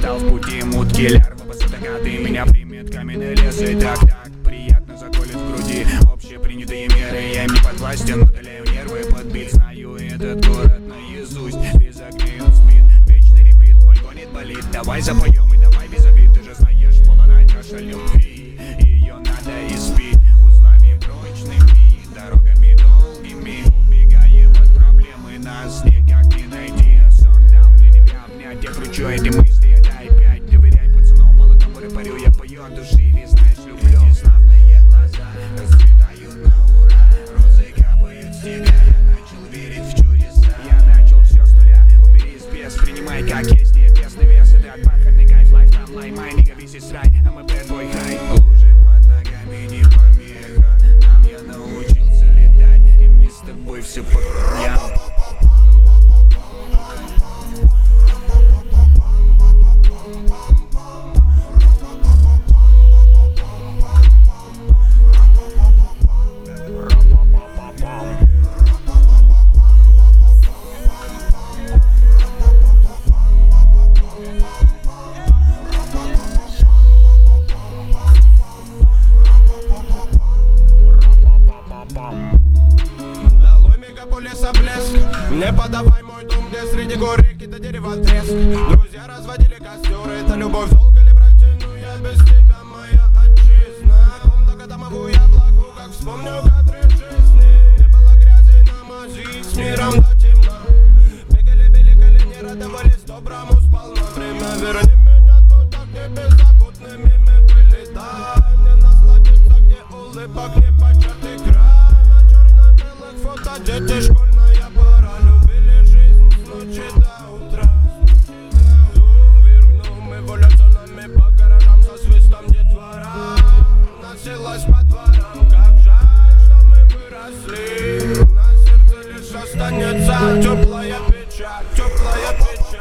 встал в пути мутки, лярва басатакаты меня примет каменный лес. И так приятно заколет в груди общепринятые меры. Я им не подвластен, удаляю нервы под бит. Знаю этот город наизусть, без огней он спит. Вечный репит, мой гонит болит. Давай запоем и давай без обид. Ты же знаешь, полная чаша любви, ее надо испить узлами прочными, дорогами долгими. Убегаем от проблемы, нас никак не найти. Сон дал для тебя обнять, я кручу эти мысли. Дай 5, доверяй пацанам, молодом море парю, я пою от души. Ведь знаешь, люблю. Славные глаза расцветают на ура, розы капают с тебя. Я начал верить в чудеса, я начал все с нуля. Убери спец, принимай как есть, небесный вес. Это бархатный кайф, лайф там лаймай, не весь рай, а мы bad boy хай. Лужи под ногами не помеха, нам я научился летать, и мы с тобой все по корням. Долой мегаполиса блеск, не подавай мой дом, где среди гор реки до дерева треск. Друзья разводили костер, это любовь долго ли протяну я без тебя, моя отчизна. Многодомовую я благу, как вспомню кадры жизни. Не было грязи на мази, с миром до темна. Бегали, били колени, радовались доброму сполна. Время верни меня туда, где беззаботными мы были. Дай мне насладиться, где улыбок не початый край. На черно-белых фото дети, школьная пора. Любили жизнь с ночи до утра. Зум вернул, мы эволюционами по гаражам со свистом детвора. Носилась по дворам, как жаль, что мы выросли. На сердце лишь останется теплая печаль, теплая печаль.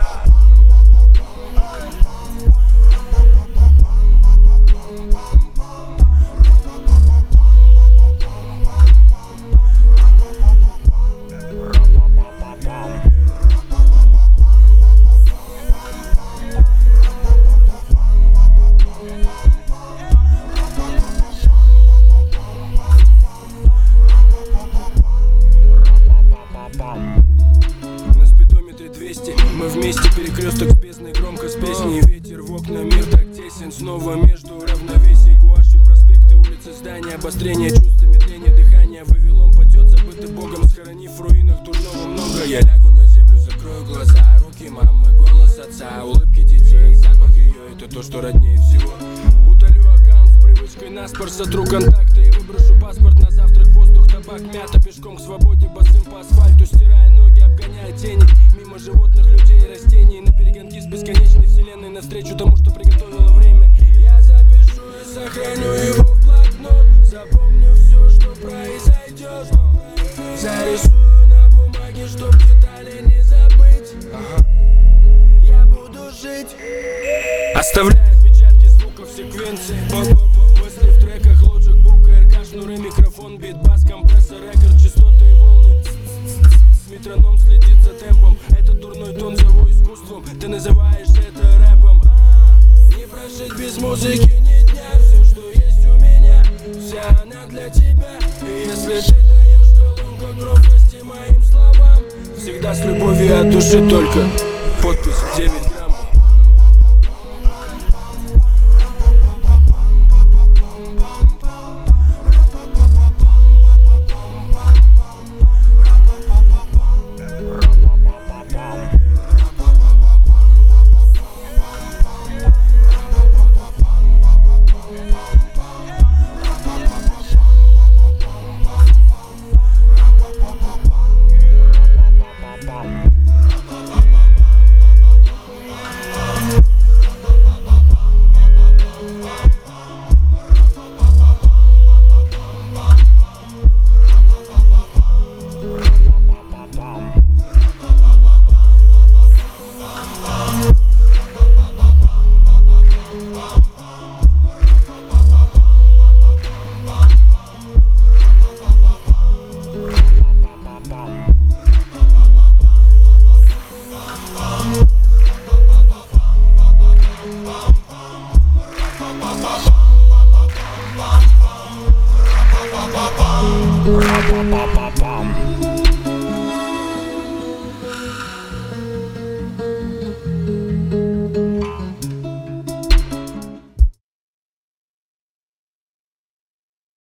На спидометре 200, мы вместе, перекресток с бездной, громко с песней. Ветер в окна, мир так тесен, снова между равновесий. Гуашью проспекты, улицы, здания, обострение чувств, медление дыхания. Вавилон потет, забытый Богом, схоронив в руинах дурного много. Я лягу на землю, закрою глаза, руки мамы, голос отца, улыбки детей, запах ее, это то, что роднее всего. Удалю аккаунт с привычкой наспор, сотру контакты и выброшу паспорт на завтрак. Воздух, табак, мята, пешком к свободе, босым по асфальту, стирая ноги, обгоняя тени. Мимо животных, людей и растений, на перегонки с бесконечной вселенной, навстречу тому, что приготовило время. Я запишу и сохраню его в блокнот, запомню все, что произойдет. Зарисую на бумаге, чтоб детали не забыть. Я буду жить, оставляя отпечатки звуков секвенции. Мысли в треках, лоджик, бук, РК, шнуры, микрофон, бит, бас, компрессор, рекорд, частоты и волны. Метроном следит за темпом, этот дурной тон зову искусством. Ты называешь это рэпом. Не прожить без музыки ни дня. Все, что есть у меня, вся она для тебя. И если ты даешь колонку громкости моим словам, всегда с любовью от души только. Подпись 9 грамм. Bam. Ра-па-па-па-пам.